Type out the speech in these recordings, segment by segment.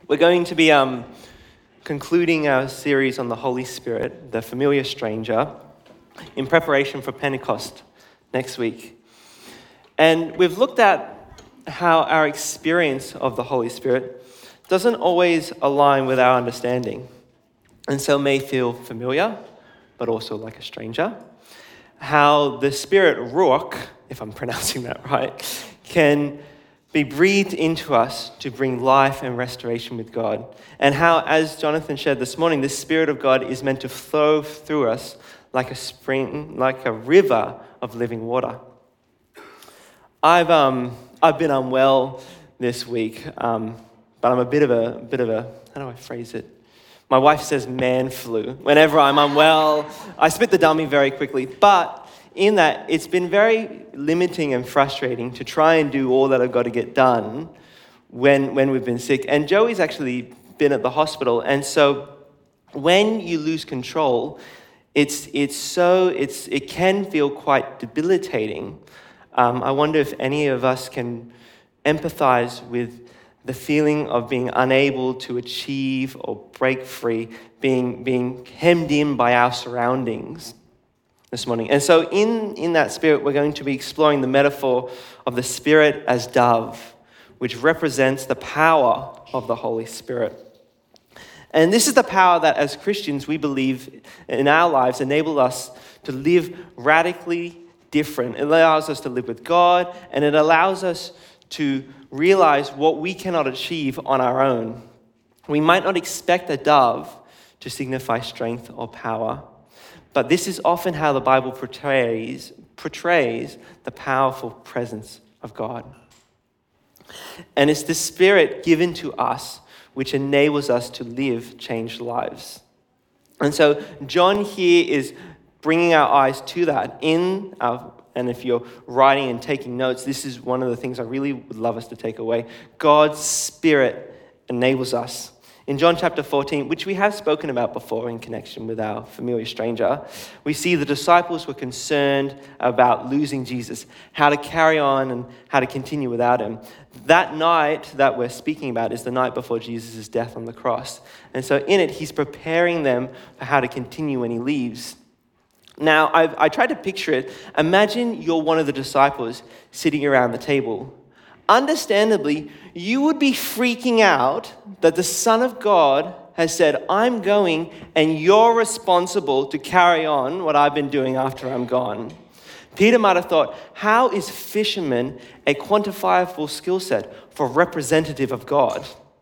We're going to be concluding our series on the Holy Spirit, the familiar stranger, in preparation for Pentecost next week. And we've looked at how our experience of the Holy Spirit doesn't always align with our understanding, and so may feel familiar, but also like a stranger. How the Spirit Ruach, if I'm pronouncing that right, can be breathed into us to bring life and restoration with God. And how, as Jonathan shared this morning, the Spirit of God is meant to flow through us like a spring, like a river of living water. I've been unwell this week, but I'm a bit of a, how do I phrase it? My wife says man flu. Whenever I'm unwell, I spit the dummy very quickly. But in that, it's been very limiting and frustrating to try and do all that I've got to get done when we've been sick. And Joey's actually been at the hospital. And so when you lose control, it can feel quite debilitating. I wonder if any of us can empathize with the feeling of being unable to achieve or break free, being hemmed in by our surroundings this morning. And so in that spirit, we're going to be exploring the metaphor of the Spirit as dove, which represents the power of the Holy Spirit. And this is the power that as Christians we believe in our lives enable us to live radically different. It allows us to live with God, and it allows us to realize what we cannot achieve on our own. We might not expect a dove to signify strength or power, but this is often how the Bible portrays the powerful presence of God. And it's the Spirit given to us which enables us to live changed lives. And so John here is bringing our eyes to that and if you're writing and taking notes, this is one of the things I really would love us to take away. God's Spirit enables us. In John chapter 14, which we have spoken about before in connection with our familiar stranger, we see the disciples were concerned about losing Jesus, how to carry on and how to continue without him. That night that we're speaking about is the night before Jesus' death on the cross. And so in it, he's preparing them for how to continue when he leaves. Now, I tried to picture it. Imagine you're one of the disciples sitting around the table. Understandably, you would be freaking out that the Son of God has said, I'm going and you're responsible to carry on what I've been doing after I'm gone. Peter might have thought, how is fisherman a quantifiable skill set for a representative of God?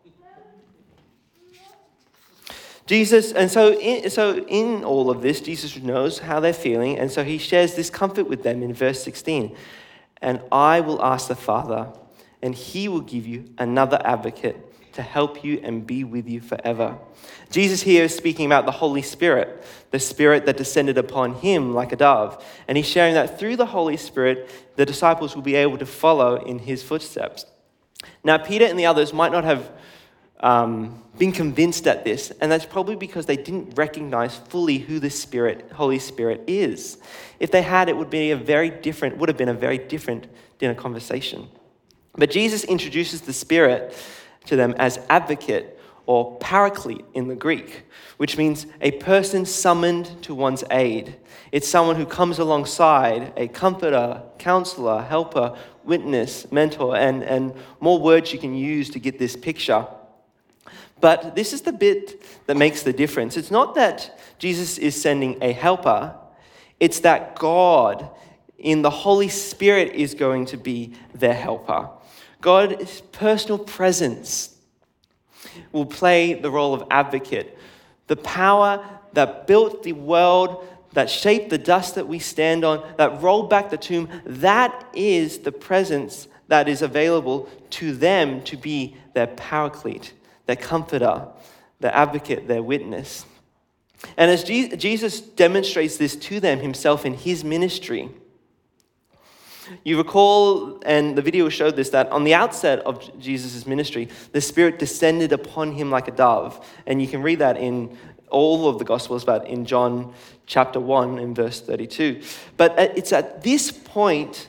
Jesus, and so in all of this, Jesus knows how they're feeling, and so he shares this comfort with them in verse 16. And I will ask the Father, and he will give you another advocate to help you and be with you forever. Jesus here is speaking about the Holy Spirit, the Spirit that descended upon him like a dove. And he's sharing that through the Holy Spirit, the disciples will be able to follow in his footsteps. Now, Peter and the others might not have been convinced at this, and that's probably because they didn't recognize fully who the Holy Spirit is. If they had, it would have been a very different dinner conversation. But Jesus introduces the Spirit to them as advocate or paraclete in the Greek, which means a person summoned to one's aid. It's someone who comes alongside, a comforter, counselor, helper, witness, mentor, and more words you can use to get this picture. But this is the bit that makes the difference. It's not that Jesus is sending a helper. It's that God in the Holy Spirit is going to be their helper. God's personal presence will play the role of advocate. The power that built the world, that shaped the dust that we stand on, that rolled back the tomb, that is the presence that is available to them to be their paraclete, their comforter, their advocate, their witness. And as Jesus demonstrates this to them himself in his ministry, you recall, and the video showed this, that on the outset of Jesus' ministry, the Spirit descended upon him like a dove. And you can read that in all of the Gospels, but in John chapter 1 in verse 32. But it's at this point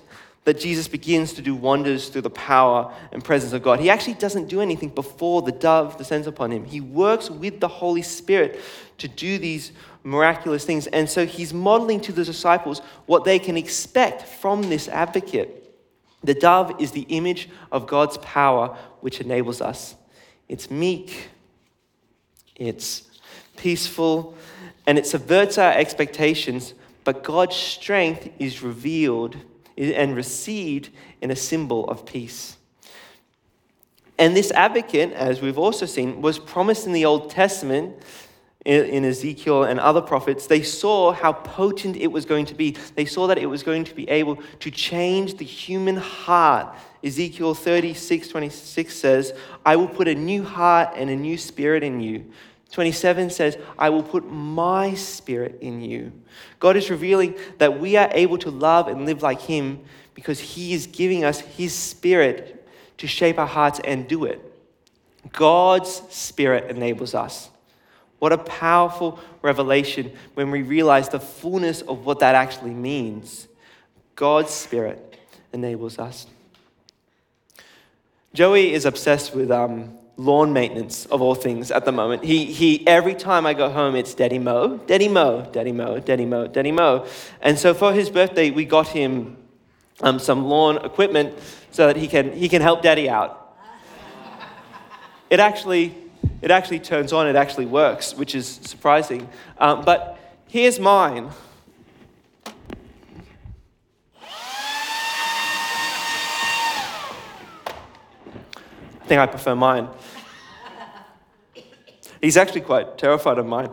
that Jesus begins to do wonders through the power and presence of God. He actually doesn't do anything before the dove descends upon him. He works with the Holy Spirit to do these miraculous things. And so he's modeling to the disciples what they can expect from this advocate. The dove is the image of God's power, which enables us. It's meek, it's peaceful, and it subverts our expectations, but God's strength is revealed and received in a symbol of peace. And this advocate, as we've also seen, was promised in the Old Testament, in Ezekiel and other prophets. They saw how potent it was going to be. They saw that it was going to be able to change the human heart. Ezekiel 36:26 says, I will put a new heart and a new spirit in you. 27 says, I will put my spirit in you. God is revealing that we are able to love and live like him because he is giving us his spirit to shape our hearts and do it. God's spirit enables us. What a powerful revelation when we realize the fullness of what that actually means. God's spirit enables us. Joey is obsessed with lawn maintenance of all things at the moment. He every time I go home, it's Daddy Mo, Daddy Mo, Daddy Mo, Daddy Mo, Daddy Mo. And so for his birthday, we got him some lawn equipment so that he can help Daddy out. It actually turns on, it actually works, which is surprising. But here's mine. I think I prefer mine. He's actually quite terrified of mine.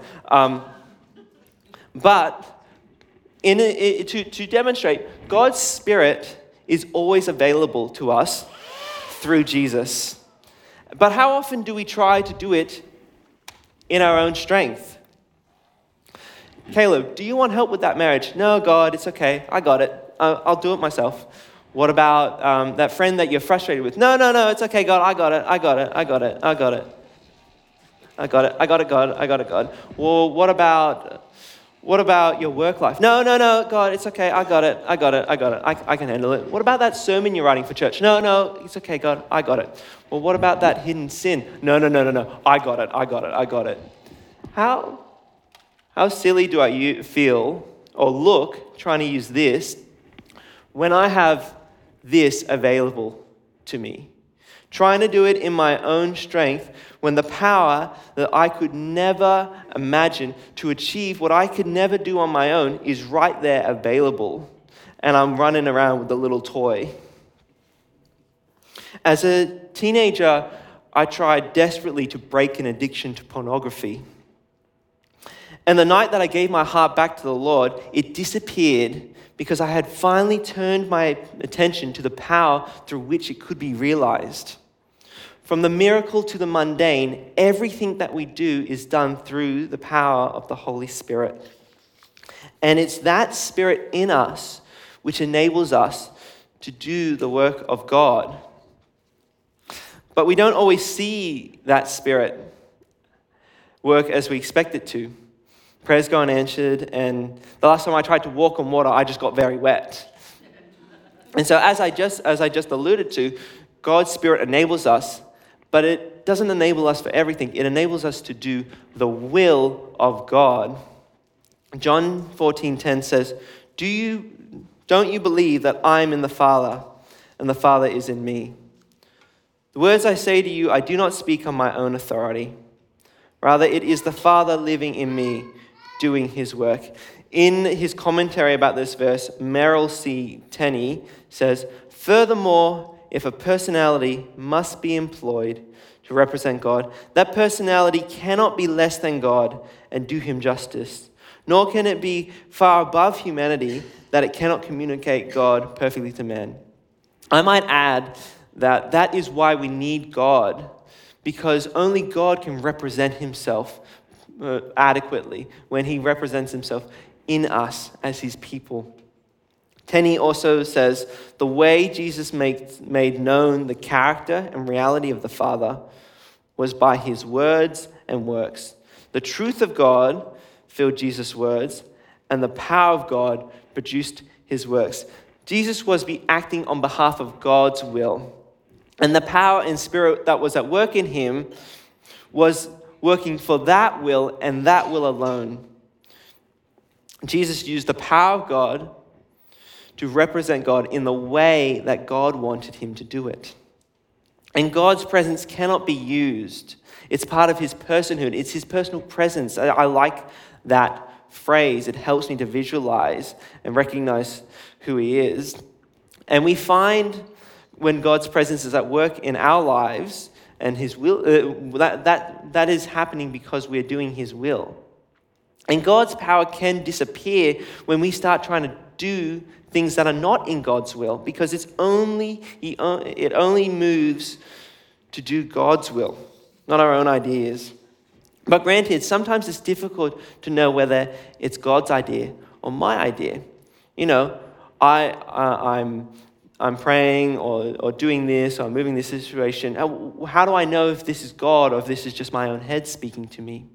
But to demonstrate, God's Spirit is always available to us through Jesus. But how often do we try to do it in our own strength? Caleb, do you want help with that marriage? No, God, it's okay. I got it. I'll do it myself. What about that friend that you're frustrated with? No, it's okay, God. I got it, God. Well, what about your work life? No, God, it's okay. I got it. I can handle it. What about that sermon you're writing for church? No, it's okay, God. I got it. Well, what about that hidden sin? No. I got it. How silly do I feel or look trying to use this when I have this available to me? Trying to do it in my own strength when the power that I could never imagine to achieve what I could never do on my own is right there available. And I'm running around with a little toy. As a teenager, I tried desperately to break an addiction to pornography. And the night that I gave my heart back to the Lord, it disappeared because I had finally turned my attention to the power through which it could be realized. From the miracle to the mundane, everything that we do is done through the power of the Holy Spirit. And it's that Spirit in us which enables us to do the work of God. But we don't always see that Spirit work as we expect it to. Prayers go unanswered, and the last time I tried to walk on water, I just got very wet. And so as I just alluded to, God's Spirit enables us, but it doesn't enable us for everything. It enables us to do the will of God. John 14:10 says, Don't you believe that I'm in the Father, and the Father is in me? The words I say to you, I do not speak on my own authority. Rather, it is the Father living in me, doing his work. In his commentary about this verse, Merrill C. Tenney says, furthermore, if a personality must be employed to represent God, that personality cannot be less than God and do him justice, nor can it be far above humanity that it cannot communicate God perfectly to man. I might add that is why we need God, because only God can represent himself adequately when he represents himself in us as his people. Tenney also says, the way Jesus made known the character and reality of the Father was by his words and works. The truth of God filled Jesus' words, and the power of God produced his works. Jesus was acting on behalf of God's will. And the power and spirit that was at work in him was working for that will and that will alone. Jesus used the power of God to represent God in the way that God wanted him to do it. And God's presence cannot be used. It's part of his personhood. It's his personal presence. I like that phrase. It helps me to visualize and recognize who he is. And we find when God's presence is at work in our lives and his will, that is happening because we're doing his will. And God's power can disappear when we start trying to do things that are not in God's will, because it only moves to do God's will, not our own ideas. But granted, sometimes it's difficult to know whether it's God's idea or my idea. You know, I'm praying or doing this or moving this situation. How do I know if this is God or if this is just my own head speaking to me?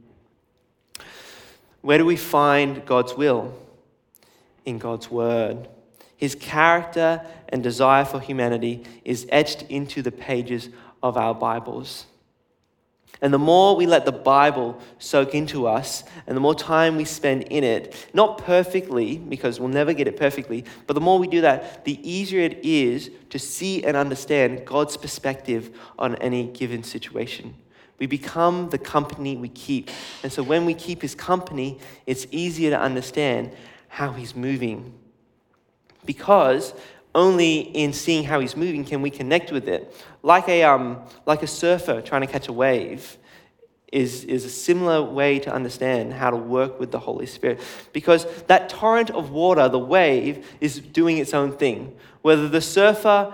Where do we find God's will? In God's word. His character and desire for humanity is etched into the pages of our Bibles. And the more we let the Bible soak into us, and the more time we spend in it, not perfectly, because we'll never get it perfectly, but the more we do that, the easier it is to see and understand God's perspective on any given situation. We become the company we keep. And so when we keep his company, it's easier to understand how he's moving. Because only in seeing how he's moving can we connect with it. Like a surfer trying to catch a wave is a similar way to understand how to work with the Holy Spirit. Because that torrent of water, the wave, is doing its own thing. Whether the surfer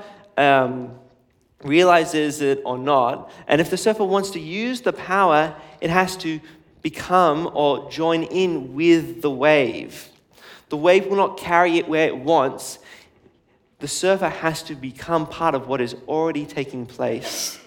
realizes it or not, and if the surfer wants to use the power, it has to become or join in with the wave. The wave will not carry it where it wants. The surfer has to become part of what is already taking place.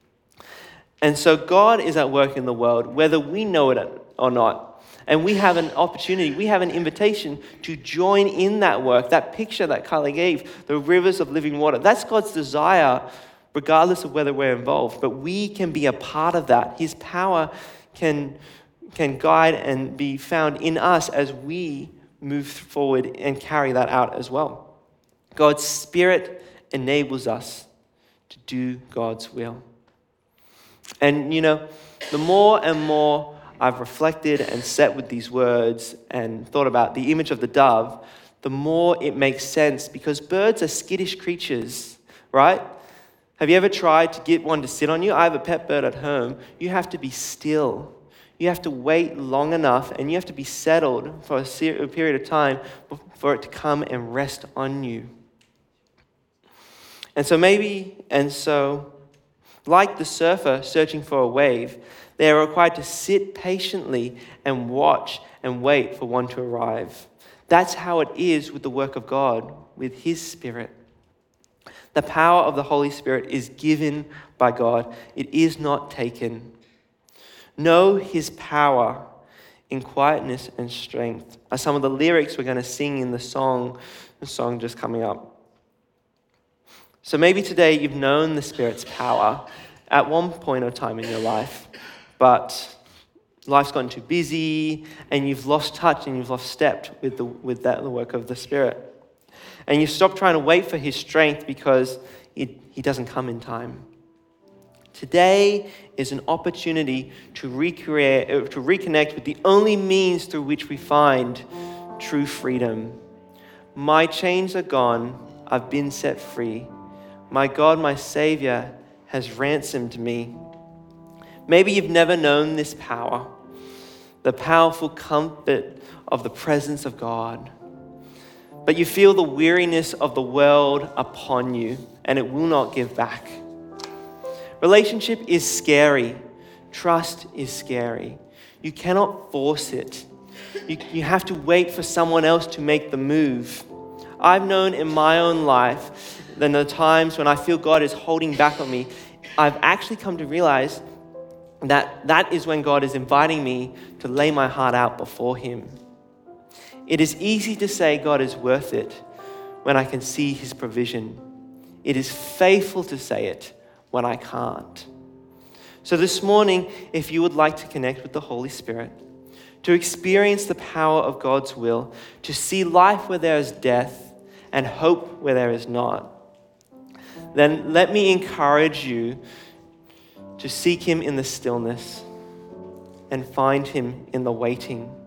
And so God is at work in the world, whether we know it or not. And we have an opportunity, we have an invitation to join in that work. That picture that Kylie gave, the rivers of living water, that's God's desire, regardless of whether we're involved. But we can be a part of that. His power can guide and be found in us as we move forward and carry that out as well. God's Spirit enables us to do God's will. And, you know, the more and more I've reflected and sat with these words and thought about the image of the dove, the more it makes sense, because birds are skittish creatures, right? Have you ever tried to get one to sit on you? I have a pet bird at home. You have to be still. You have to wait long enough, and you have to be settled for a period of time for it to come and rest on you. And so like the surfer searching for a wave, they are required to sit patiently and watch and wait for one to arrive. That's how it is with the work of God, with his Spirit. The power of the Holy Spirit is given by God. It is not taken. Know his power in quietness and strength are some of the lyrics we're going to sing in the song just coming up. So maybe today you've known the Spirit's power at one point or time in your life, but life's gotten too busy and you've lost touch and you've lost step with the work of the Spirit. And you've stopped trying to wait for his strength because he doesn't come in time. Today is an opportunity to reconnect with the only means through which we find true freedom. My chains are gone. I've been set free. My God, my Savior, has ransomed me. Maybe you've never known this power, the powerful comfort of the presence of God. But you feel the weariness of the world upon you, and it will not give back. Relationship is scary. Trust is scary. You cannot force it. You have to wait for someone else to make the move. I've known in my own life that the times when I feel God is holding back on me, I've actually come to realize that is when God is inviting me to lay my heart out before him. It is easy to say God is worth it when I can see his provision. It is faithful to say it when I can't. So this morning, if you would like to connect with the Holy Spirit, to experience the power of God's will, to see life where there is death and hope where there is not, then let me encourage you to seek him in the stillness and find him in the waiting.